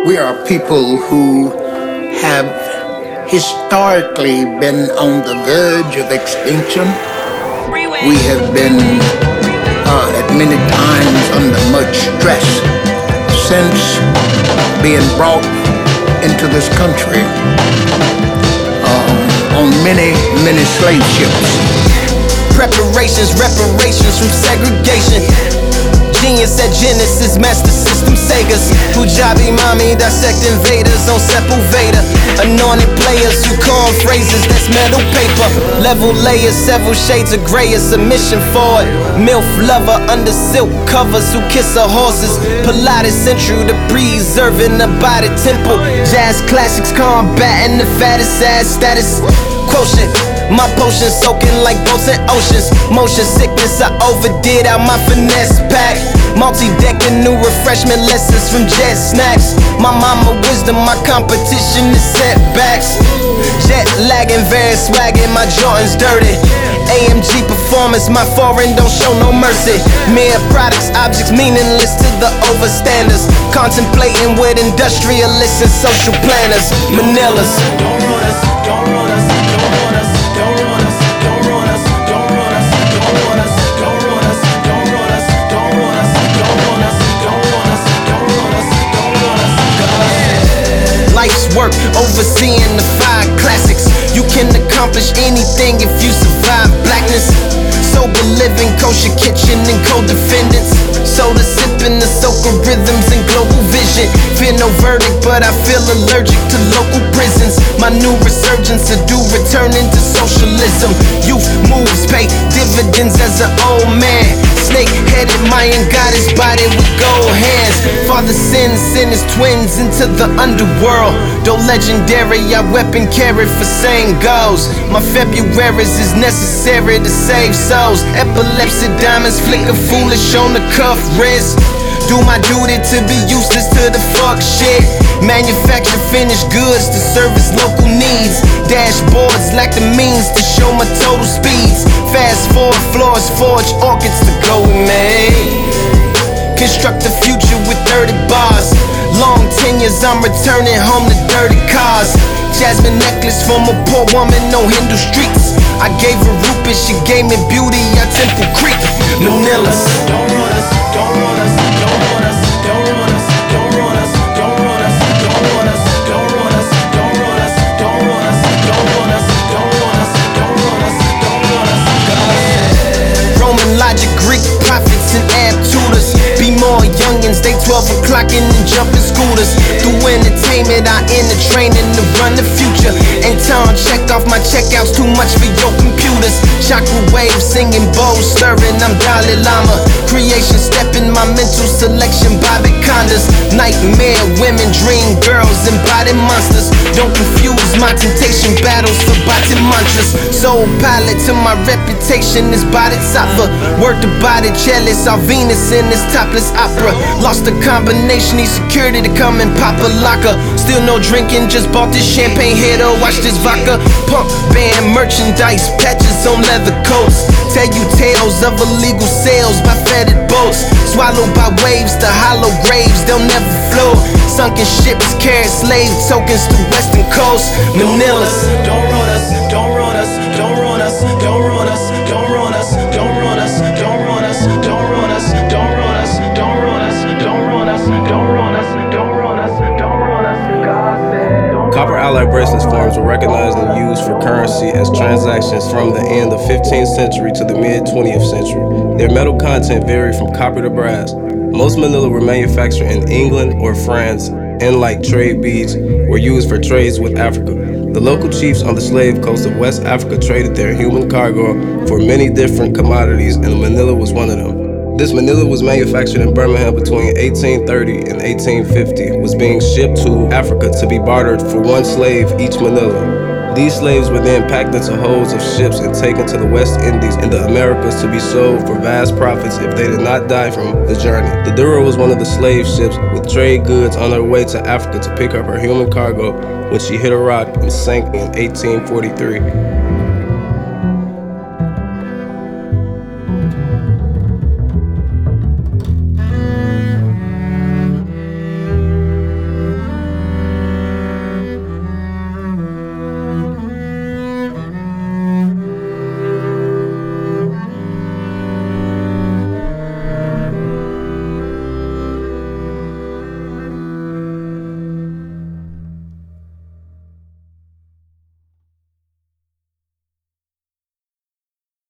We are people who have historically been on the verge of extinction. We have been at many times under much stress since being brought into this country on many slave ships. Reparations from segregation. Genius at Genesis, master system Segas. Pujabi mommy dissecting Vedas on Sepulveda. Anointed players who coin phrases, that's metal paper. Level layers, several shades of gray, a submission for it. MILF lover under silk covers who kiss her horses. Pilates central to preserving the body temple. Jazz classics combating the fattest ass status. Quotient. My potion soaking like boats and oceans. Motion sickness, I overdid out my finesse pack. Multi-decking new refreshment lessons from jet snacks. My mama wisdom, my competition is setbacks. Jet lagging, very swagging, my Jordans dirty. AMG performance, my foreign don't show no mercy. Mere products, objects meaningless to the overstanders. Contemplating with industrialists and social planners. Manilas. Life's work, overseeing the 5 classics. You can accomplish anything if you survive blackness. Sober living, kosher kitchen, and co-defendants. Soda sipping, the soca rhythms and global vision. Fear no verdict, but I feel allergic to local prisons. My new resurgence to do returning to socialism. Youth moves, pay dividends as an old man. Snake-headed Mayan got his body with gold hands. Father sends his twins into the underworld. Though legendary, I weapon carry for same goals. My Februaries is necessary to save souls. Epilepsy diamonds flicker foolish on the cuff wrist. Do my duty to be useless to the fuck shit. Manufacture finished goods to service local needs. Dashboards lack the means to show my total speeds. Fast forward floors, forge orchids to go with me. Construct the future with 30 bars. Long tenures, I'm returning home to dirty cars. Jasmine necklace from a poor woman on Hindu streets. I gave her rupees, she gave me beauty at Temple Creek. Manilas. Don't run us, don't run us, don't run us, don't run us, don't run us, don't run us, don't run us, don't run us, don't run us, don't run us, don't run us, don't run us, don't run us, don't run us. Roman logic, Greek prophets and ab tutors. Be more youngins, they 12 o'clockin' and jumping scooters. Through entertainment, I enter training to run the future. Ain't time check off my checkouts, too much for your computers. Chakra waves, singing bowls, stirring, I'm Dalai Lama. Creation stepping, my mental selection, Bobby Condas. Nightmare women, dream girls, embodied monsters. Don't confuse my temptation battles for body mantras. Soul pilot to my reputation is Bodhisattva. Word to body, chalice, our Venus in this topless opera. Lost the combination, need security to come and pop a locker. Still no drinking, just bought this champagne here to watch this vodka. Pump band merchandise, patches on leather coats. Tell you tales of illegal sales by fetid boats. Swallowed by waves to hollow graves, they'll never float. Sunken ships carry slave tokens to western coast. Manilas. Don't run us, don't run us, don't run us, don't run us, don't run us, don't run us, don't run us, don't run us, don't run us, don't run us, don't run us, don't run us, don't run us, don't run us. God said. Copper ally bracelets forms were recognized and used for currency as transactions from the end of 15th century to the mid 20th century. Their metal content varied from copper to brass. Most manila were manufactured in England or France, and like trade beads, were used for trades with Africa. The local chiefs on the slave coast of West Africa traded their human cargo for many different commodities, and manila was one of them. This manila was manufactured in Birmingham between 1830 and 1850, was being shipped to Africa to be bartered for one slave each manila. These slaves were then packed into holds of ships and taken to the West Indies and the Americas to be sold for vast profits if they did not die from the journey. The Dura was one of the slave ships with trade goods on her way to Africa to pick up her human cargo when she hit a rock and sank in 1843.